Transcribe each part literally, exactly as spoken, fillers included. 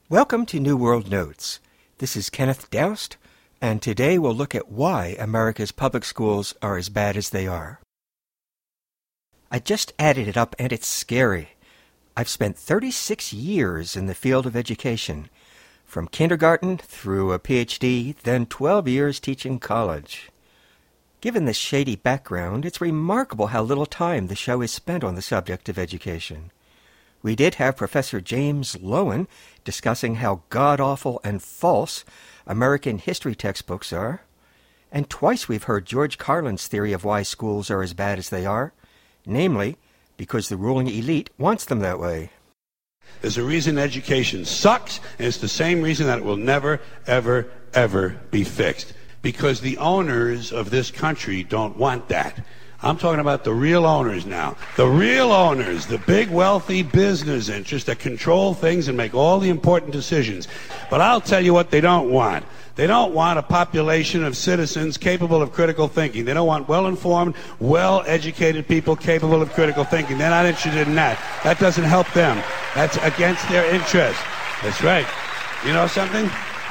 Welcome to New World Notes. This is Kenneth Doust, and today we'll look at why America's public schools are as bad as they are. I just added it up, and it's scary. I've spent thirty-six years in the field of education, from kindergarten through a P H D, then twelve years teaching college. Given this shady background, it's remarkable how little time the show is spent on the subject of education. We did have Professor James Loewen discussing how god-awful and false American history textbooks are, and twice we've heard George Carlin's theory of why schools are as bad as they are, namely, because the ruling elite wants them that way. There's a reason education sucks, and it's the same reason that it will never, ever, ever be fixed. Because the owners of this country don't want that. I'm talking about the real owners now. The real owners, the big wealthy business interests that control things and make all the important decisions. But I'll tell you what they don't want. They don't want a population of citizens capable of critical thinking. They don't want well-informed, well-educated people capable of critical thinking. They're not interested in that. That doesn't help them. That's against their interest. That's right. You know something?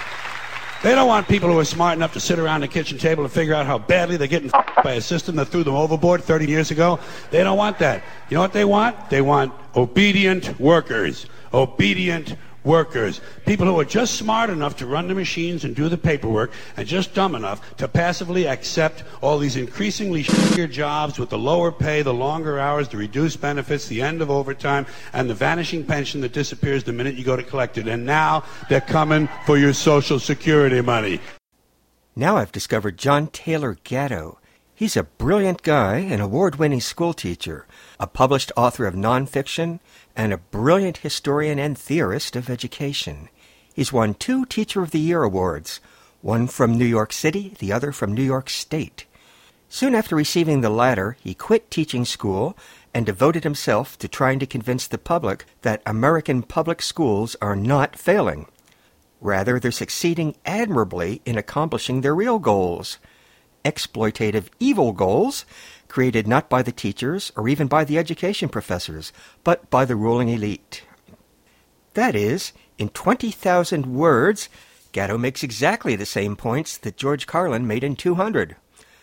They don't want people who are smart enough to sit around the kitchen table and figure out how badly they're getting by a system that threw them overboard thirty years ago. They don't want that. You know what they want? They want obedient workers. Obedient workers. People who are just smart enough to run the machines and do the paperwork, and just dumb enough to passively accept all these increasingly shittier jobs with the lower pay, the longer hours, the reduced benefits, the end of overtime, and the vanishing pension that disappears the minute you go to collect it. And now they're coming for your Social Security money. Now I've discovered John Taylor Gatto. He's a brilliant guy, an award-winning school teacher, a published author of nonfiction, and a brilliant historian and theorist of education. He's won two Teacher of the Year awards, one from New York City, the other from New York State. Soon after receiving the latter, he quit teaching school and devoted himself to trying to convince the public that American public schools are not failing. Rather, they're succeeding admirably in accomplishing their real goals. Exploitative evil goals created not by the teachers or even by the education professors, but by the ruling elite. That is, in twenty thousand words, Gatto makes exactly the same points that George Carlin made in two hundred.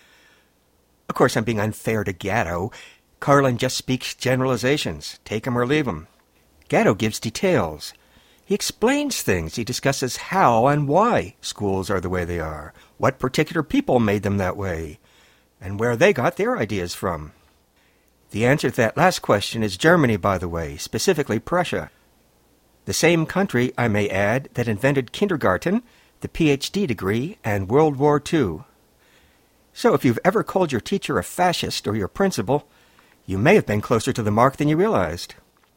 Of course, I'm being unfair to Gatto. Carlin just speaks generalizations, take 'em or leave 'em. Gatto gives details. He explains things. He discusses how and why schools are the way they are, what particular people made them that way, and where they got their ideas from. The answer to that last question is Germany, by the way, specifically Prussia. The same country, I may add, that invented kindergarten, the P H D degree, and World War Two. So if you've ever called your teacher a fascist or your principal, you may have been closer to the mark than you realized.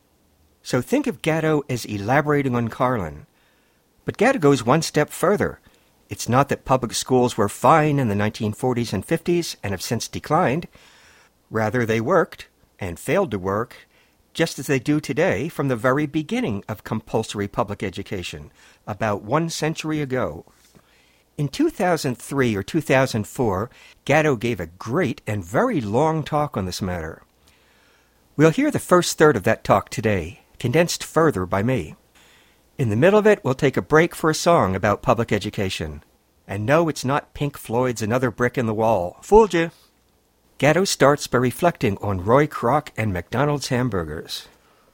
So think of Gatto as elaborating on Carlin. But Gatto goes one step further. It's not that public schools were fine in the nineteen forties and fifties and have since declined. Rather, they worked, and failed to work, just as they do today from the very beginning of compulsory public education, about one century ago. In two thousand three or two thousand four, Gatto gave a great and very long talk on this matter. We'll hear the first third of that talk today, condensed further by me. In the middle of it, we'll take a break for a song about public education. And no, it's not Pink Floyd's Another Brick in the Wall. Fooled you. Gatto starts by reflecting on Roy Kroc and McDonald's hamburgers.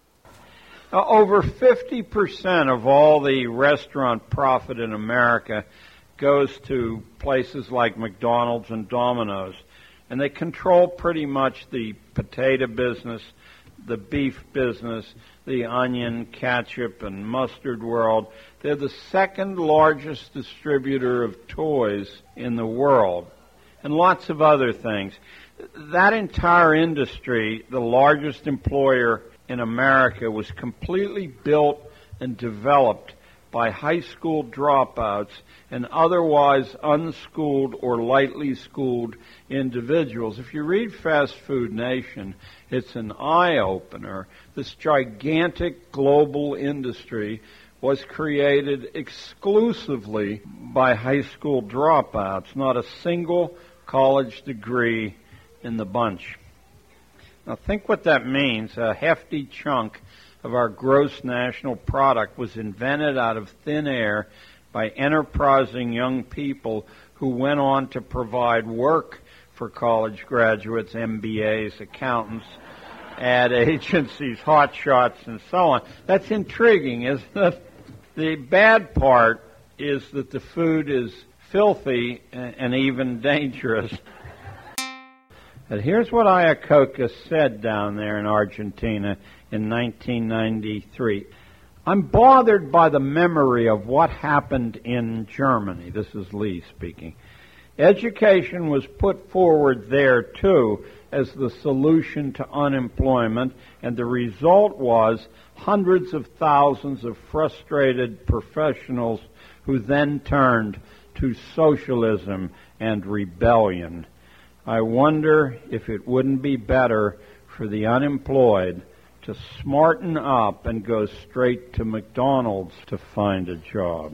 Uh, over fifty percent of all the restaurant profit in America goes to places like McDonald's and Domino's. And they control pretty much the potato business, the beef business, the onion, ketchup, and mustard world. They're the second largest distributor of toys in the world, and lots of other things. That entire industry, the largest employer in America, was completely built and developed by high school dropouts and otherwise unschooled or lightly schooled individuals. If you read Fast Food Nation, it's an eye-opener. This gigantic global industry was created exclusively by high school dropouts, not a single college degree in the bunch. Now think what that means. A hefty chunk of our gross national product was invented out of thin air by enterprising young people who went on to provide work for college graduates, M B As, accountants, ad agencies, hotshots, and so on. That's intriguing, isn't it? The bad part is that the food is filthy and even dangerous. But here's what Iacocca said down there in Argentina in nineteen ninety-three. I'm bothered by the memory of what happened in Germany. This is Lee speaking. Education was put forward there, too, as the solution to unemployment, and the result was hundreds of thousands of frustrated professionals who then turned to socialism and rebellion. I wonder if it wouldn't be better for the unemployed to smarten up and go straight to McDonald's to find a job.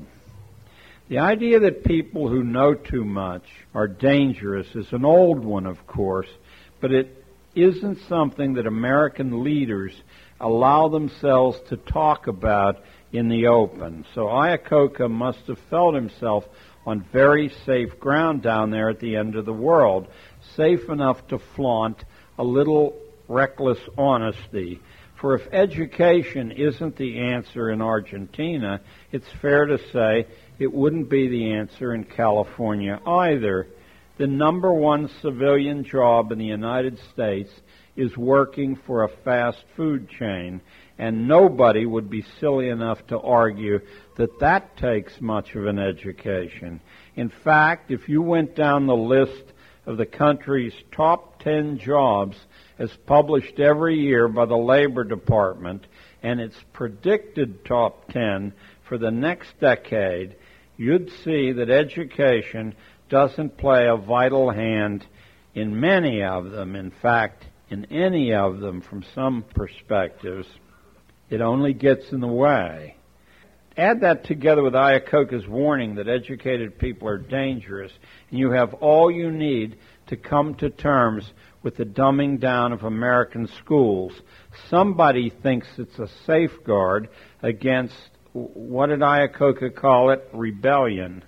The idea that people who know too much are dangerous is an old one, of course, but it isn't something that American leaders allow themselves to talk about in the open. So Iacocca must have felt himself on very safe ground down there at the end of the world, safe enough to flaunt a little reckless honesty. For if education isn't the answer in Argentina, it's fair to say it wouldn't be the answer in California either. The number one civilian job in the United States is working for a fast food chain, and nobody would be silly enough to argue that that takes much of an education. In fact, if you went down the list of the country's top ten jobs as published every year by the Labor Department, and its predicted top ten for the next decade, you'd see that education doesn't play a vital hand in many of them. In fact, in any of them from some perspectives, it only gets in the way. Add that together with Iacocca's warning that educated people are dangerous, and you have all you need to come to terms with the dumbing down of American schools. Somebody thinks it's a safeguard against, what did Iacocca call it? Rebellion.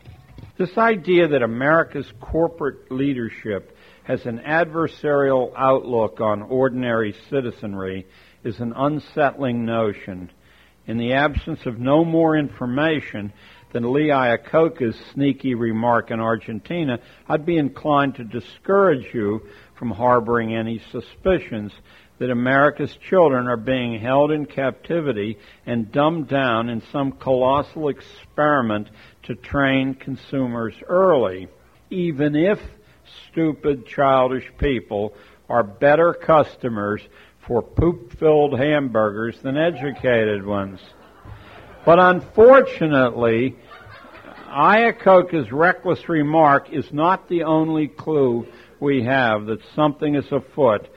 This idea that America's corporate leadership has an adversarial outlook on ordinary citizenry is an unsettling notion. In the absence of no more information than Lee Iacocca's sneaky remark in Argentina, I'd be inclined to discourage you from harboring any suspicions that America's children are being held in captivity and dumbed down in some colossal experiment to train consumers early, even if stupid, childish people are better customers for poop-filled hamburgers than educated ones. But unfortunately, Iacocca's reckless remark is not the only clue we have that something is afoot.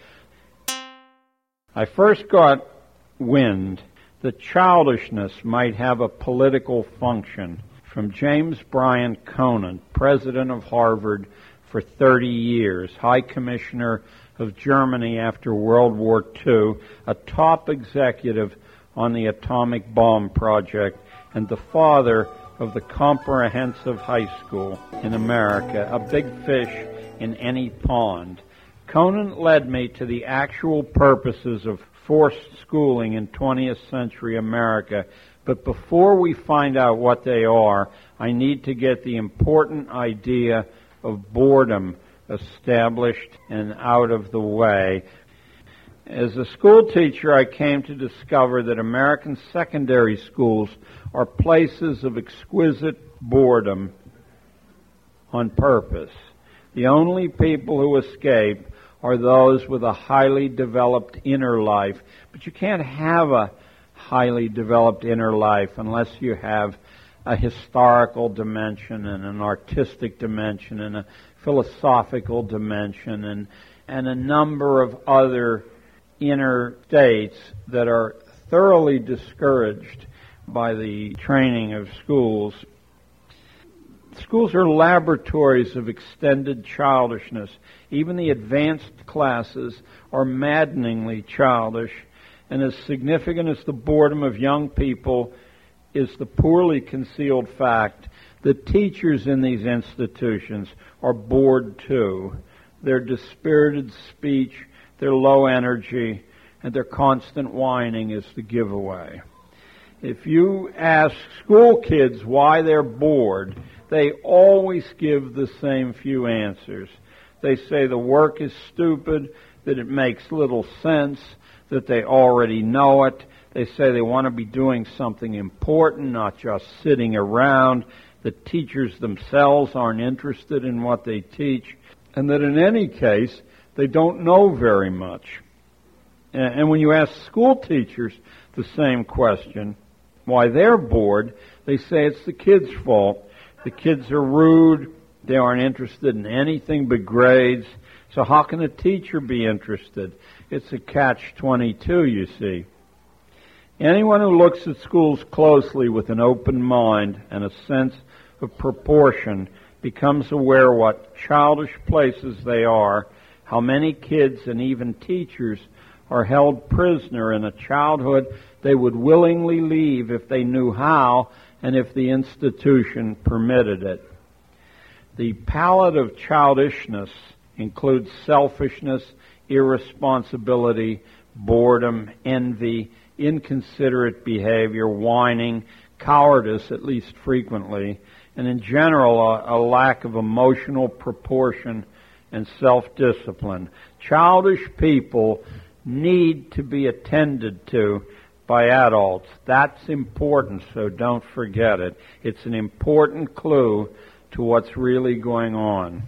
I first got wind that childishness might have a political function from James Bryant Conant, president of Harvard for thirty years, High Commissioner of Germany after World War Two, a top executive on the atomic bomb project, and the father of the comprehensive high school in America, a big fish in any pond. Conant led me to the actual purposes of forced schooling in twentieth century America, but before we find out what they are, I need to get the important idea of boredom established and out of the way. As a school teacher, I came to discover that American secondary schools are places of exquisite boredom on purpose. The only people who escape are those with a highly developed inner life. But you can't have a highly developed inner life unless you have a historical dimension and an artistic dimension and a philosophical dimension and, and a number of other inner states that are thoroughly discouraged by the training of schools. Schools are laboratories of extended childishness. Even the advanced classes are maddeningly childish, And as significant as the boredom of young people is the poorly concealed fact that teachers in these institutions are bored too. Their dispirited speech, their low energy, and their constant whining is the giveaway. If you ask school kids why they're bored, they always give the same few answers. They say the work is stupid, that it makes little sense, that they already know it. They say they want to be doing something important, not just sitting around. The teachers themselves aren't interested in what they teach, and that in any case, they don't know very much. And when you ask school teachers the same question, why they're bored, they say it's the kids' fault. The kids are rude. They aren't interested in anything but grades. So how can a teacher be interested? It's a catch twenty-two, you see. Anyone who looks at schools closely with an open mind and a sense of proportion becomes aware what childish places they are, how many kids and even teachers are held prisoner in a childhood they would willingly leave if they knew how and if the institution permitted it. The palette of childishness includes selfishness, irresponsibility, boredom, envy, inconsiderate behavior, whining, cowardice, at least frequently, and in general a, a lack of emotional proportion and self-discipline. Childish people need to be attended to by adults. That's important, so don't forget it. It's an important clue to what's really going on.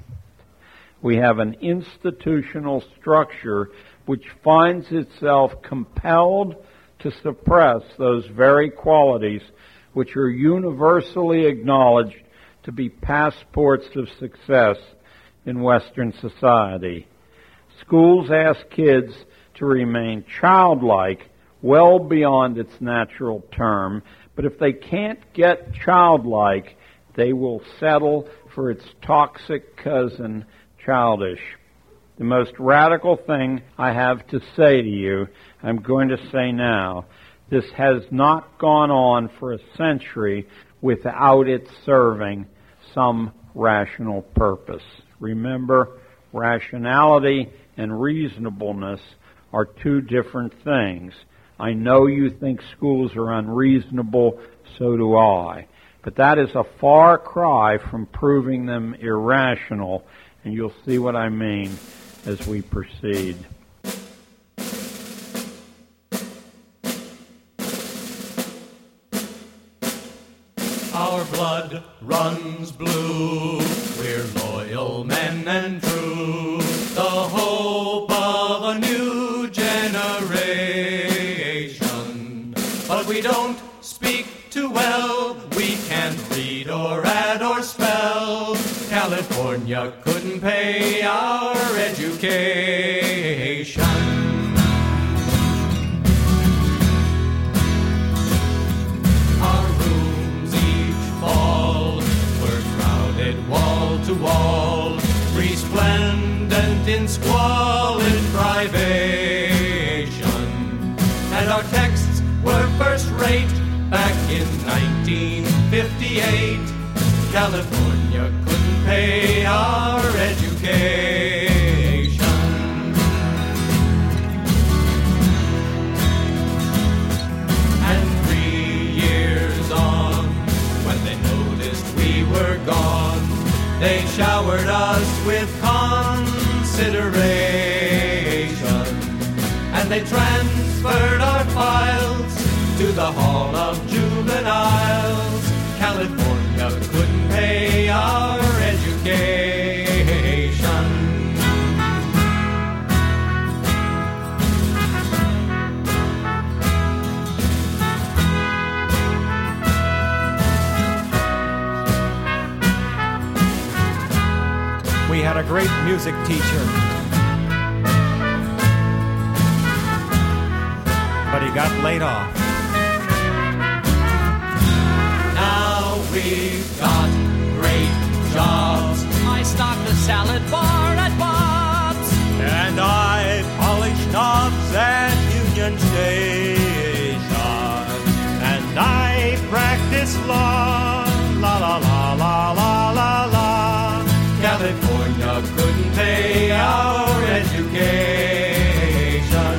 We have an institutional structure which finds itself compelled to suppress those very qualities which are universally acknowledged to be passports of success in Western society. Schools ask kids to remain childlike well beyond its natural term, but if they can't get childlike, they will settle for its toxic cousin, childish. The most radical thing I have to say to you, I'm going to say now. This has not gone on for a century without it serving some rational purpose. Remember, rationality and reasonableness are two different things. I know you think schools are unreasonable, so do I. But that is a far cry from proving them irrational, and you'll see what I mean as we proceed. Our blood runs blue, we're loyal men and true, the hope of a new generation. But we don't speak too well, we can't read or add or spell. California couldn't pay our education. Our rooms each fall were crowded wall to wall, resplendent in squalid privation. And our texts were first rate back in nineteen fifty-eight. California couldn't pay our education. And three years on, when they noticed we were gone, they showered us with consideration. And they transferred our files to the Hall of Juveniles. California couldn't pay our education. We had a great music teacher, but he got laid off. We've got great jobs. I stocked the salad bar at Bob's, and I polish knobs at Union Station. couldn't pay our education.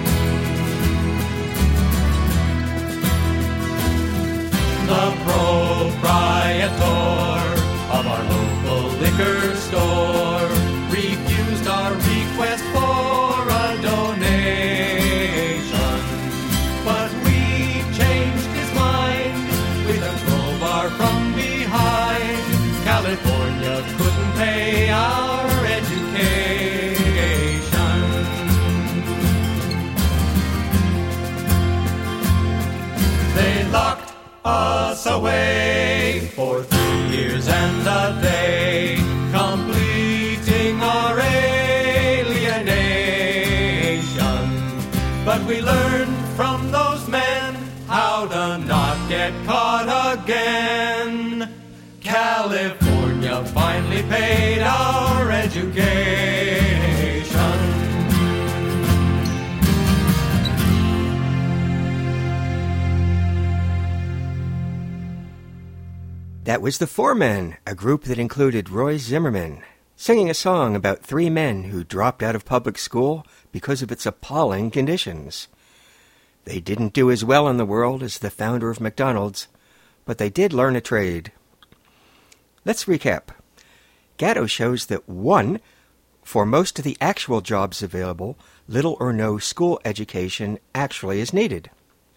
The proprietor of our local liquor store refused our request for a donation, but we changed his mind with a crowbar from behind. California couldn't pay our education. They locked us away for three years and a day, completing our alienation. But we learned from those men how to not get caught again. California finally paid our education. That was the Four Men, a group that included Roy Zimmerman, singing a song about three men who dropped out of public school because of its appalling conditions. They didn't do as well in the world as the founder of McDonald's, but they did learn a trade. Let's recap. Gatto shows that one, for most of the actual jobs available, little or no school education actually is needed.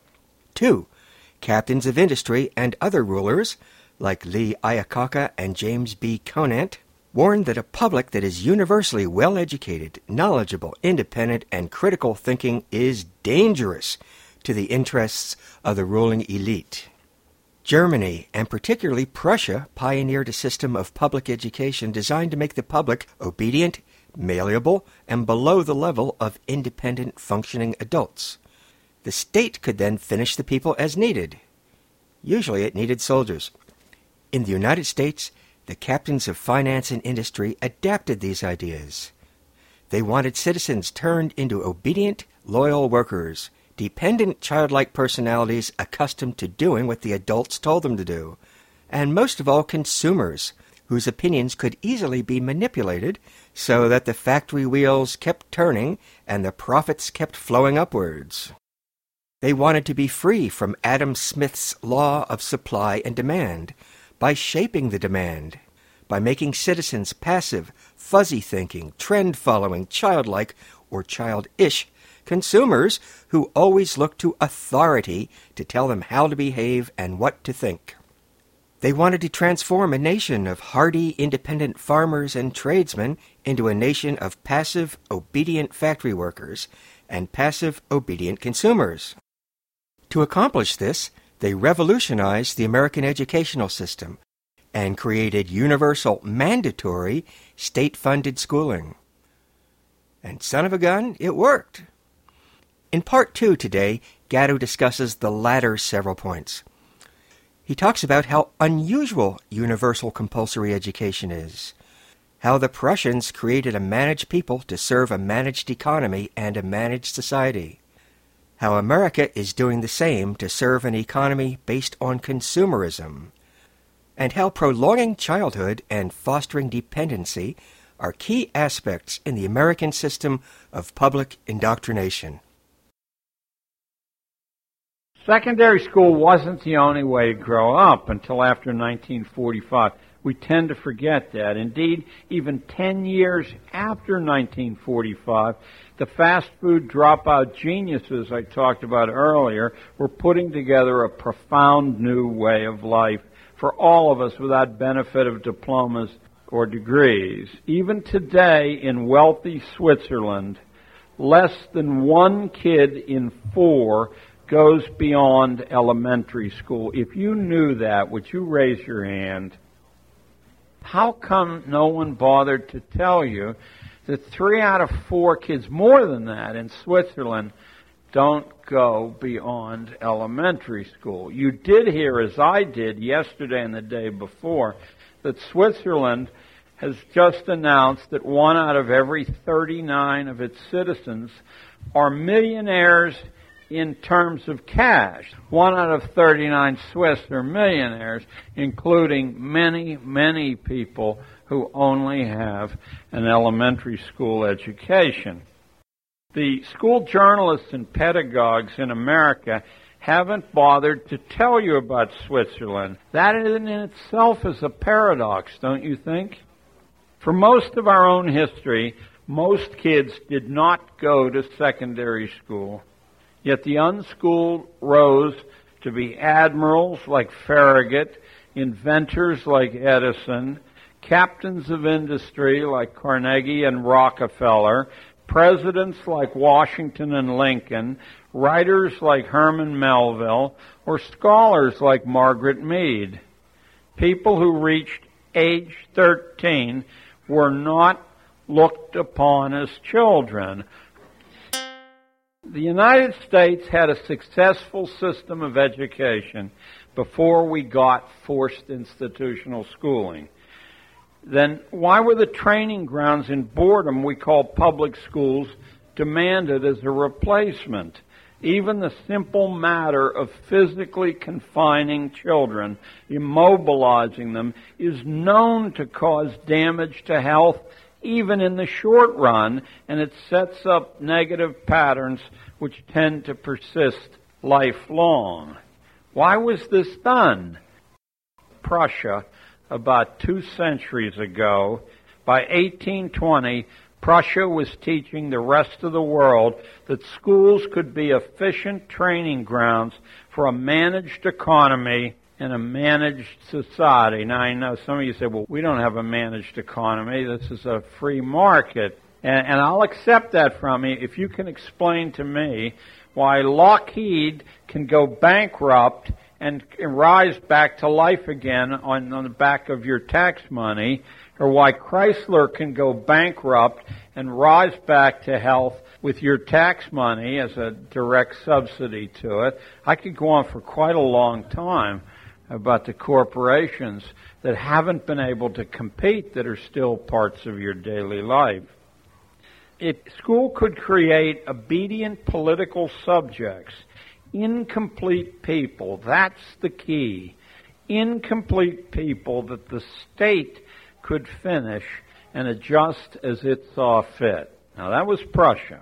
Two, captains of industry and other rulers, like Lee Iacocca and James B. Conant, warned that a public that is universally well-educated, knowledgeable, independent, and critical thinking is dangerous to the interests of the ruling elite. Germany, and particularly Prussia, pioneered a system of public education designed to make the public obedient, malleable, and below the level of independent functioning adults. The state could then finish the people as needed. Usually it needed soldiers. In the United States, the captains of finance and industry adapted these ideas. They wanted citizens turned into obedient, loyal workers, dependent, childlike personalities accustomed to doing what the adults told them to do, and most of all consumers, whose opinions could easily be manipulated so that the factory wheels kept turning and the profits kept flowing upwards. They wanted to be free from Adam Smith's law of supply and demand, by shaping the demand, by making citizens passive, fuzzy-thinking, trend-following, childlike, or childish consumers who always look to authority to tell them how to behave and what to think. They wanted to transform a nation of hardy, independent farmers and tradesmen into a nation of passive, obedient factory workers and passive, obedient consumers. To accomplish this, they revolutionized the American educational system and created universal, mandatory, state-funded schooling. And son of a gun, it worked. In part two today, Gatto discusses the latter several points. He talks about how unusual universal compulsory education is, how the Prussians created a managed people to serve a managed economy and a managed society, how America is doing the same to serve an economy based on consumerism, and how prolonging childhood and fostering dependency are key aspects in the American system of public indoctrination. Secondary school wasn't the only way to grow up until after nineteen forty-five. We tend to forget that. Indeed, even ten years after nineteen forty-five, the fast food dropout geniuses I talked about earlier were putting together a profound new way of life for all of us without benefit of diplomas or degrees. Even today in wealthy Switzerland, less than one kid in four goes beyond elementary school. If you knew that, would you raise your hand? How come no one bothered to tell you that three out of four kids, more than that, in Switzerland, don't go beyond elementary school? You did hear, as I did yesterday and the day before, that Switzerland has just announced that one out of every thirty-nine of its citizens are millionaires in terms of cash. One out of thirty-nine Swiss are millionaires, including many, many people who only have an elementary school education. The school journalists and pedagogues in America haven't bothered to tell you about Switzerland. That in itself is a paradox, don't you think? For most of our own history, most kids did not go to secondary school. Yet the unschooled rose to be admirals like Farragut, inventors like Edison, captains of industry like Carnegie and Rockefeller, presidents like Washington and Lincoln, writers like Herman Melville, or scholars like Margaret Mead. People who reached age thirteen were not looked upon as children. The United States had a successful system of education before we got forced institutional schooling. Then why were the training grounds in boredom we call public schools demanded as a replacement? Even the simple matter of physically confining children, immobilizing them, is known to cause damage to health even in the short run, and it sets up negative patterns which tend to persist lifelong. Why was this done? Prussia, about two centuries ago, by eighteen twenty, Prussia was teaching the rest of the world that schools could be efficient training grounds for a managed economy and a managed society. Now, I know some of you say, well, we don't have a managed economy. This is a free market. And, and I'll accept that from you if you can explain to me why Lockheed can go bankrupt and rise back to life again on, on the back of your tax money, or why Chrysler can go bankrupt and rise back to health with your tax money as a direct subsidy to it. I could go on for quite a long time about the corporations that haven't been able to compete that are still parts of your daily life. It, school could create obedient political subjects, incomplete people. That's the key. Incomplete people that the state could finish and adjust as it saw fit. Now, that was Prussia.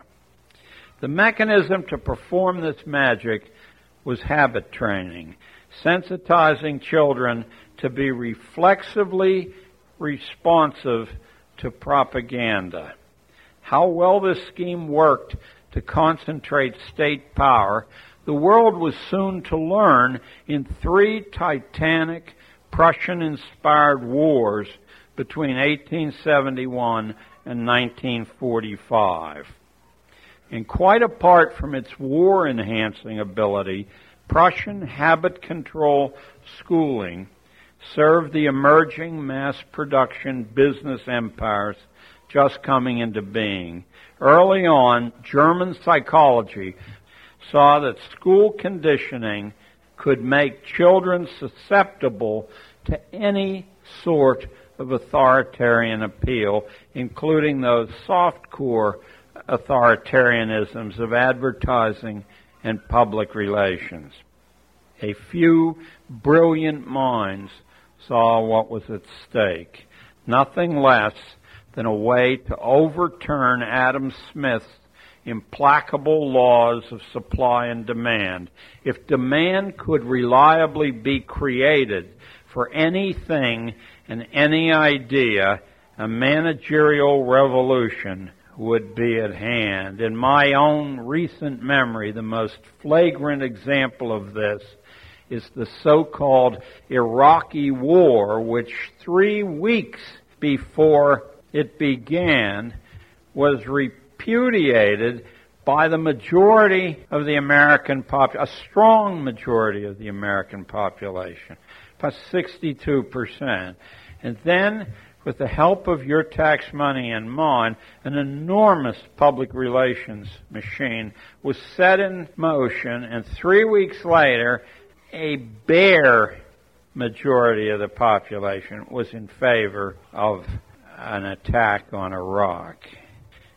The mechanism to perform this magic was habit training, sensitizing children to be reflexively responsive to propaganda. How well this scheme worked to concentrate state power, the world was soon to learn in three titanic Prussian-inspired wars between eighteen seventy-one and nineteen forty-five. And quite apart from its war-enhancing ability, Prussian habit control schooling served the emerging mass production business empires just coming into being. Early on, German psychology saw that school conditioning could make children susceptible to any sort of authoritarian appeal, including those soft-core authoritarianisms of advertising and public relations. A few brilliant minds saw what was at stake. Nothing less than a way to overturn Adam Smith's implacable laws of supply and demand. If demand could reliably be created for anything and any idea, a managerial revolution would be at hand. In my own recent memory, the most flagrant example of this is the so-called Iraqi War, which three weeks before it began was repudiated by the majority of the American population, a strong majority of the American population, about sixty-two percent. And then, with the help of your tax money and mine, an enormous public relations machine was set in motion, and three weeks later, a bare majority of the population was in favor of an attack on Iraq.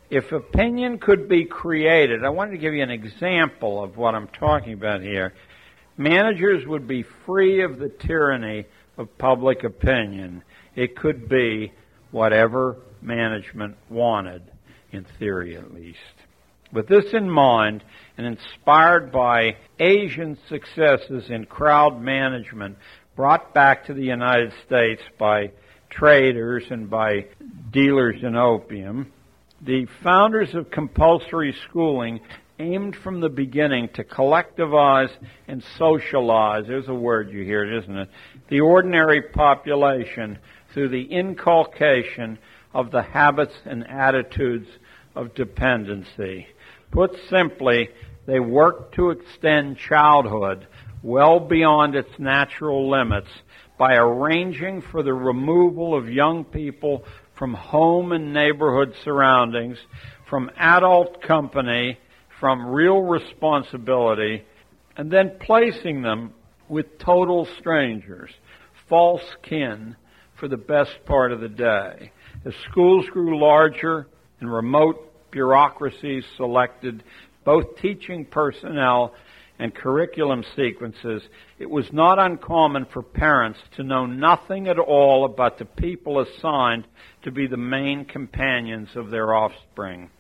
If opinion could be created, I wanted to give you an example of what I'm talking about here. Managers would be free of the tyranny of public opinion. It could be whatever management wanted, in theory at least. With this in mind, and inspired by Asian successes in crowd management brought back to the United States by traders and by dealers in opium, the founders of compulsory schooling aimed from the beginning to collectivize and socialize, there's a word you hear, isn't it, the ordinary population through the inculcation of the habits and attitudes of dependency. Put simply, they worked to extend childhood well beyond its natural limits by arranging for the removal of young people from home and neighborhood surroundings, from adult company, from real responsibility, and then placing them with total strangers, false kin, for the best part of the day. As schools grew larger and remote bureaucracies selected both teaching personnel and curriculum sequences, it was not uncommon for parents to know nothing at all about the people assigned to be the main companions of their offspring.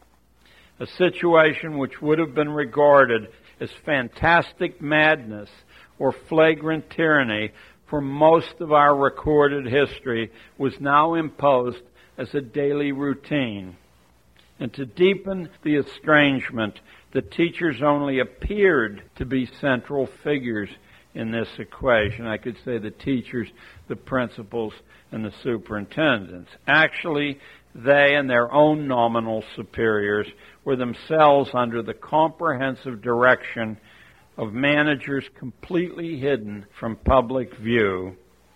A situation which would have been regarded as fantastic madness or flagrant tyranny for most of our recorded history was now imposed as a daily routine. And to deepen the estrangement, the teachers only appeared to be central figures in this equation. I could say the teachers, the principals, and the superintendents. Actually, they and their own nominal superiors were themselves under the comprehensive direction of managers completely hidden from public view.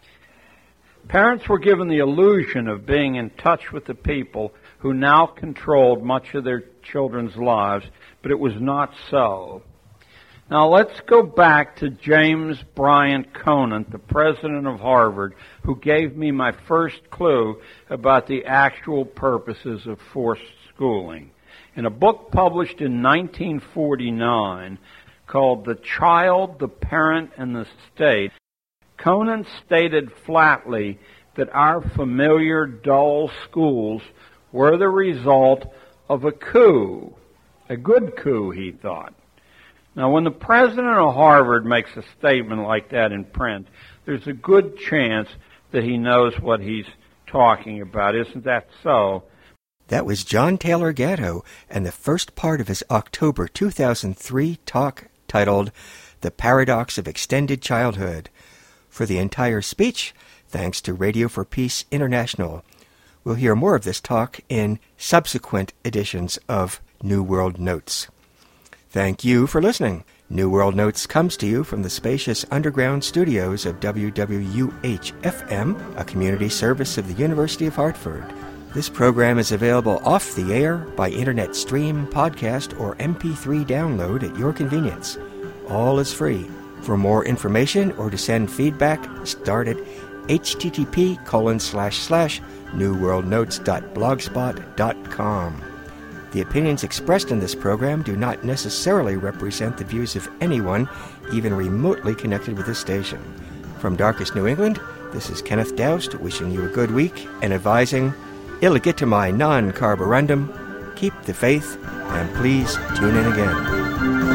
Parents were given the illusion of being in touch with the people who now controlled much of their children's lives, but it was not so. Now let's go back to James Bryant Conant, the president of Harvard, who gave me my first clue about the actual purposes of forced schooling. In a book published in nineteen forty-nine called The Child, the Parent, and the State, Conant stated flatly that our familiar dull schools were the result of a coup. A good coup, he thought. Now, when the president of Harvard makes a statement like that in print, there's a good chance that he knows what he's talking about. Isn't that so? That was John Taylor Gatto and the first part of his October two thousand three talk titled The Paradox of Extended Childhood. For the entire speech, thanks to Radio for Peace International. We'll hear more of this talk in subsequent editions of New World Notes. Thank you for listening. New World Notes comes to you from the spacious underground studios of W W U H F M, a community service of the University of Hartford. This program is available off the air by internet stream, podcast, or M P three download at your convenience. All is free. For more information or to send feedback, start at http colon slash slash newworldnotes.blogspot dot com. The opinions expressed in this program do not necessarily represent the views of anyone even remotely connected with this station. From Darkest New England, this is Kenneth Doust wishing you a good week and advising, illegitimae non carborundum, keep the faith, and please tune in again.